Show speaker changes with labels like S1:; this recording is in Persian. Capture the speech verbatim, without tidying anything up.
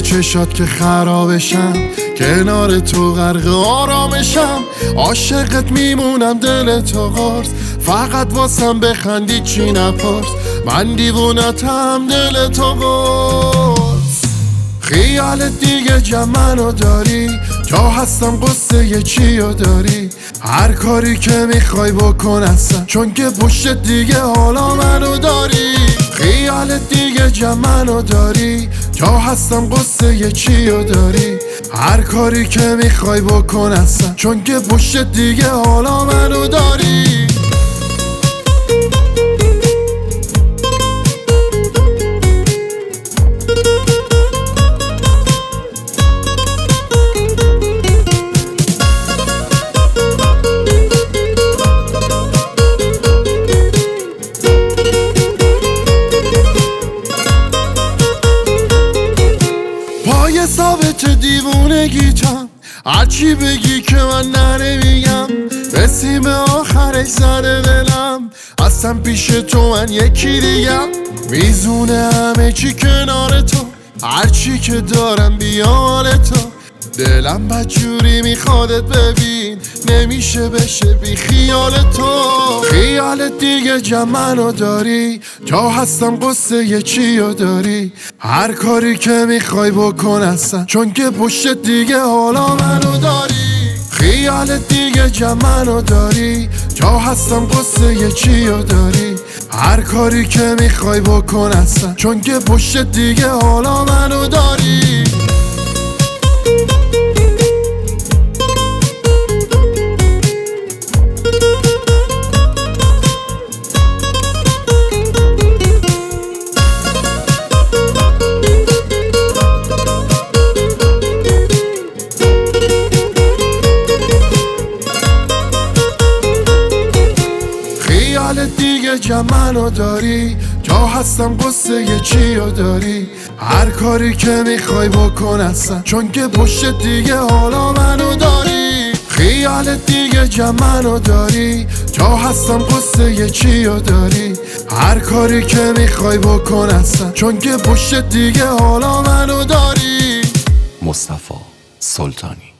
S1: چشات که خرابشم، کنار تو غرق آرامشم. عاشقت میمونم دل تو قرص، فقط واسم بخندی چی نپرس. من دیوونتم دل تو قرص. خیالت دیگه جمعو داری، تا هستم قصه یه چیو داری. هر کاری که میخوای بکن اصلا، چون که پشت دیگه حالا منو داری. خیالت دیگه جمعو داری، تا هستم قصه یه چیو داری. هر کاری که میخوای بکن اصلا، چون که پشت دیگه حالا منو داری. پای ثابت دیوونگیتم، هرچی بگی که من نمیگم. رسیم آخرش زده دلم، اصلا پیش تو من یکی دیگم. میزونه همه چی کنار تو، هرچی که دارم بیال تو. دلم بدجوری میخوادت ببین، نمیشه بشه بی خیال تو. خیالت دیگه جمعو داری، تا هستم قصه یه چیو داری. هر کاری که میخوای بکن اصلا، چون که پشت دیگه حالا منو داری. خیالت دیگه جمعو داری، تا هستم قصه یه چیو داری. هر کاری که میخوای بکن اصلا، چون که پشت دیگه حالا منو داری. خیالت دیگه جمعو داری، تا هستم قصه یه چیو داری. هر کاری که میخوای بکن اصلا، چون که پشت دیگه حالا منو داری. خیالت دیگه جمعو داری، تا هستم قصه یه چیو داری. هر کاری که میخوای بکن اصلا، چون که پشت دیگه حالا منو داری.
S2: مصطفی سلطانی.